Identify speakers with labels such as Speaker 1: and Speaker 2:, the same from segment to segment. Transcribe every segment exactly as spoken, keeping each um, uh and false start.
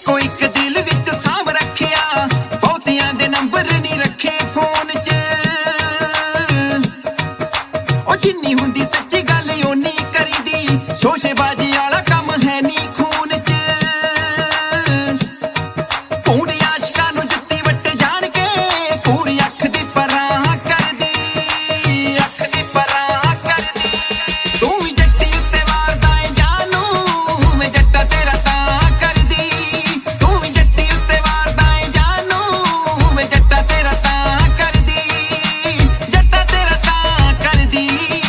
Speaker 1: ਇੱਕੋ ਇੱਕ ਦਿਲ ਵਿੱਚ ਸਾਂਭ ਰੱਖਿਆ ਬਹੁਤਿਆਂ ਦੇ ਨੰਬਰ ਨਹੀਂ ਰੱਖੇ ਫੋਨ 'ਚ ਉਹ ਜਿੰਨੀ ਹੁੰਦੀ ਸੱਚੀ ਗੱਲ ਓਨੀ ਕਰੀਦੀ ਸ਼ੋਸ਼ੇਬਾਜ਼ੀ ਵਾਲਾ ਕੰਮ ਹੈ ਨਹੀਂ ਖੂਨ 'ਚ ਪੂਰੀ ਆਸ਼ਕਾਂ ਨੂੰ ਜੁੱਤੀ ਵੱਟ ਜਾਣ ਕੇ ਪੂਰੀ ਅੱਖ ਦੀ ਪਰਾਂ ਕਰਦੀ ਅੱਖ ਦੀ ਪਰਾਂ ਕਰਦੀ ਤੂੰ ਵੀ ਜੱਟੀ ਉੱਤੇ ਵਾਰਦਾ ਏ ਜਾਨੂ ਮੈਂ ਜੱਟਾ ਤੇਰਾ ਤਾਂ ਕਰਦੀ ਤੂੰ ਵੀ ਜੱਟੀ ਉੱਤੇ ਵਾਰਦਾ ਏ ਜਾਨੂ ਮੈਂ ਜੱਟਾ ਤੇਰਾ ਤਾਂ ਕਰਦੀ ਜੱਟਾ ਤੇਰਾ ਤਾਂ ਕਰਦੀ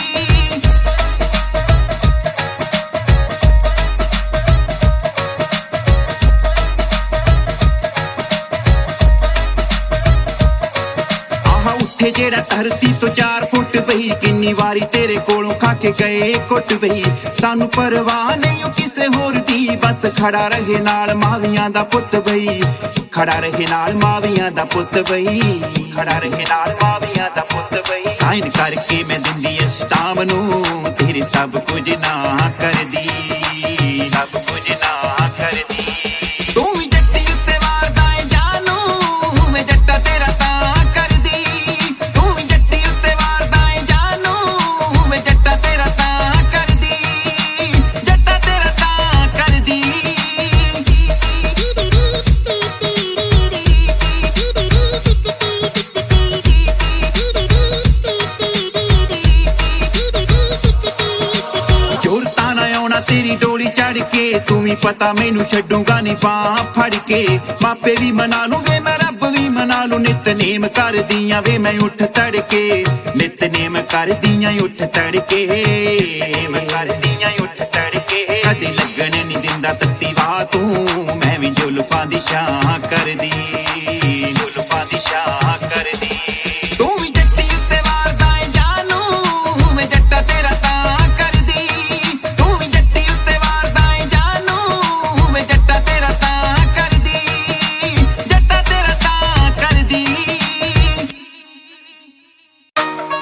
Speaker 1: ਉੱਥੇ ਜਿਹੜਾ ਧਰਤੀ ਤੋਂ ਚਾਰ ਫੁੱਟ ਬਈ ਕਿੰਨੀ ਵਾਰੀ ਤੇਰੇ ਕੋਲੋਂ ਖਾ ਕੇ ਗਏ ਕੁੱਟ ਬਈ ਸਾਨੂੰ ਪਰਵਾਹ ਨਹੀਂ ਉਹ ਕਿਸੇ ਹੋਰ ਦੀ ਬਸ ਖੜਾ ਰਹੇ ਨਾਲ ਮਾਵੀਆਂ ਦਾ ਪੁੱਤ ਬਈ ਖੜਾ ਰਹੇ ਨਾਲ ਮਾਵੀਆਂ ਦਾ ਪੁੱਤ ਬਈ ਖੜਾ ਰਹੇ ਨਾਲ ਮਾਵੀਆਂ ਦਾ ਪੁੱਤ ਬਈ ਸਾਈਨ ਕਰਕੇ ਮੈਂ ਦਿੰਦੀ ਐ ਸਟਾਮ ਨੂੰ ਤੇਰੇ ਸਭ ਕੁਝ ਨਾ ਕਰਦੀ ਸਭ ਕੁਝ ਨਾ ਕਰਦੀ ਤੂੰ ਵੀ ਜੱਟੀ ਉੱਤੇ ਵਾਰਦਾ ਏ ਜਾਨੂ ਮੈਂ ਜੱਟਾ ਤੇਰਾ ਤਾਂ ਤੇਰੀ ਡੋਲੀ ਚੜ ਕੇ ਤੂੰ ਵੀ ਪਤਾ ਮੈਨੂੰ ਛੱਡੂਗਾ ਨੀ ਬਾਂਹ ਫੜ ਕੇ ਮਾਪੇ ਵੀ ਮਨਾ ਲੂ ਵੇ ਮੈਂ ਰੱਬ ਵੀ ਮਨਾ ਲੂ ਨਿਤਨੇਮ ਕਰਦੀਆਂ ਵੇ ਮੈਂ ਉੱਠ ਤੜਕੇ ਨਿਤਨੇਮ ਕਰਦੀਆਂ ਉੱਠ ਤੜਕੇ ਮੈਂ ਕਰਦੀਆਂ ਉੱਠ ਤੜਕੇ ਕਦੇ ਲੱਗਣ ਨੀ ਦਿੰਦਾ ਤੱਤੀ ਵਾਹ ਤੂੰ ਮੈਂ ਵੀ ਜ਼ੁਲਫਾਂ ਦੀ ਛਾਂ ਕਰਦੀ ਜ਼ੁਲਫਾਂ ਦੀ ਛਾਂ